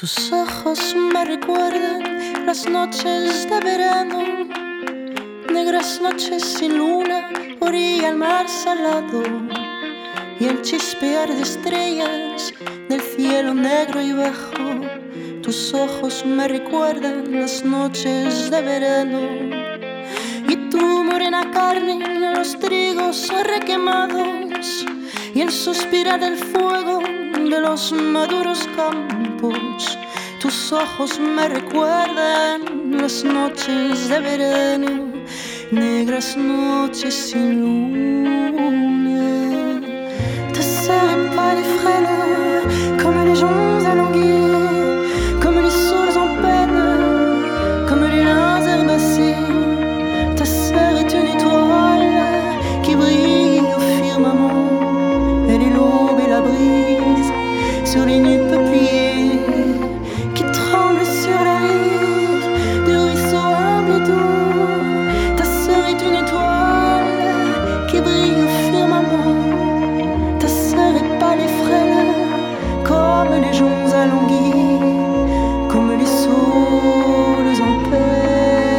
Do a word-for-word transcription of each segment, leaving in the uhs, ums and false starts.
Tus ojos me recuerdan las noches de verano, negras noches sin luna, orilla al mar salado, y el chispear de estrellas del cielo negro y bajo. Tus ojos me recuerdan las noches de verano, y tu morena carne en los trigos requemados, y el suspirar del fuego de los maduros campos. Tus ojos me recuerdan las noches de verano, negras noches sin luna. Ta sœur est pâle et frêle, comme les joncs alanguis, comme les saules en peine, comme les lins herbacés. Ta sœur est une étoile qui brille au firmament. Elle est l'aube et la brise sur les nues peupliers qui tremblent sur la rive du ruisseau humble et doux. Ta sœur est une étoile qui brille au firmament. Ta sœur est pâle et frêle comme les joncs alanguis, comme les saules en peine.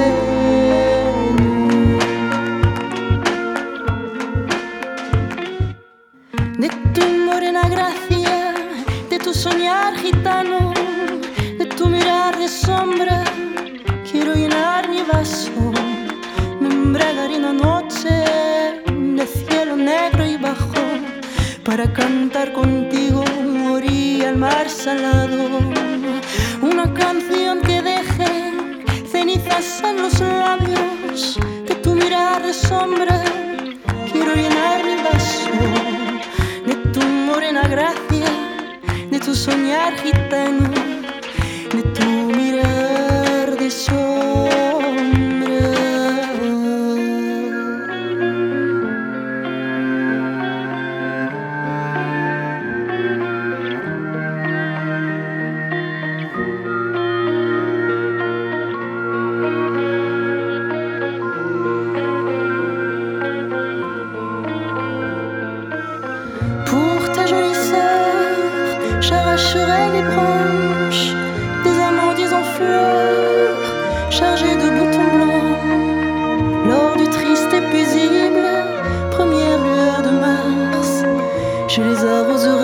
De tu morena gracia, de tu soñar gitano, de tu mirar de sombra, quiero llenar mi vaso. Me embriagaré una noche de cielo negro y bajo, para cantar contigo orilla al mar salado. Una canción que deje cenizas en los labios. De tu mirar de sombra quiero llenar mi vaso. De tu morena gracia, de tu soñar gitano, de tu mirar de sombra. Pour ta jolie sœur, j'arracherai les branches des amandiers en fleurs, chargés de boutons blancs. Lors du triste et paisible première lueur de mars, je les arroserai